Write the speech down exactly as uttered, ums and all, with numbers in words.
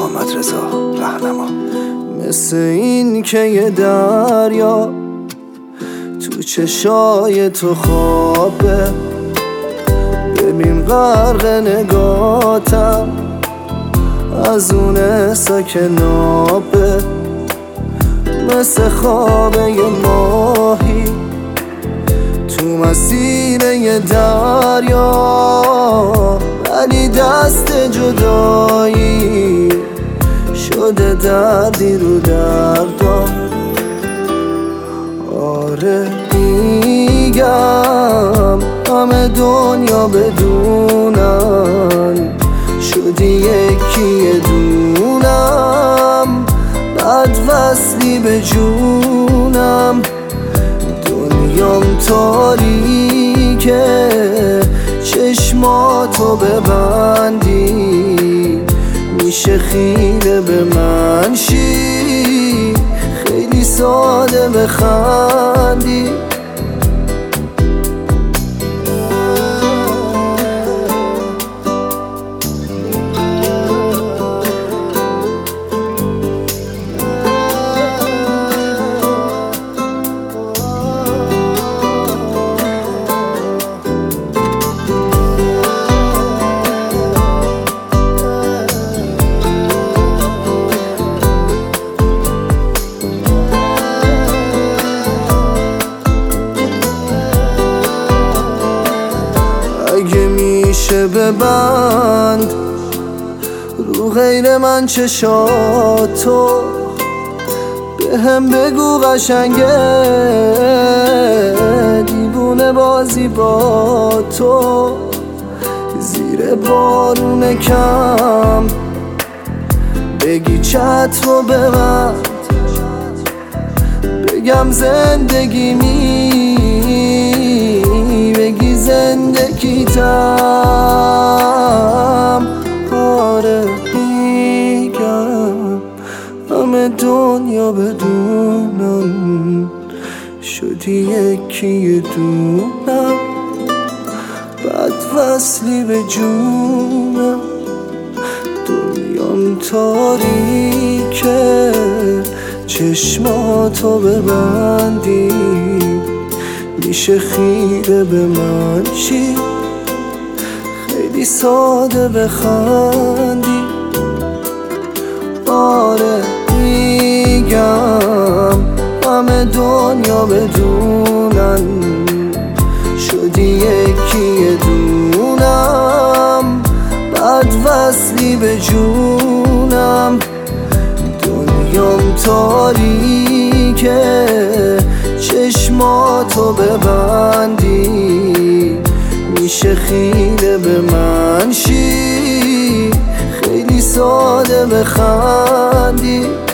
محمد رضا رهنما. مثل این که یه دریا تو چشای تو خوابه، ببین غرق نگاتم از اون ساکنابه. مثل خواب یه ماهی تو مسیر یه دریا، ولی دست جدایی شده دردی رو دردم. آره میگم همه دنیا بدونن شدی یکی دونم، بد وصلی به جونم. دنیام تاریکه چشماتو ببندی میشه خیره به من شی، خیلی ساده بخندی. اگه میشه ببند رو غیر من چشاتو، به هم بگو قشنگه دیوونه بازی با تو. زیر بارون کم بگی چتر رو ببند، بگم زندگی می بگی زندگیتم. آره میگم همه دنیا بدونم شدی یکی دونم، بد وصلی به جونم. دنیام تاریکه چشماتو ببندی میشه خیره به من چی، خیلی ساده بخندی. آره میگم همه دنیا بدونن شدی یکی دونم، بد وصلی به جونم. دنیام تاریکه چشماتو ببندی میشه خیره به من شی، خیلی ساده بخندی.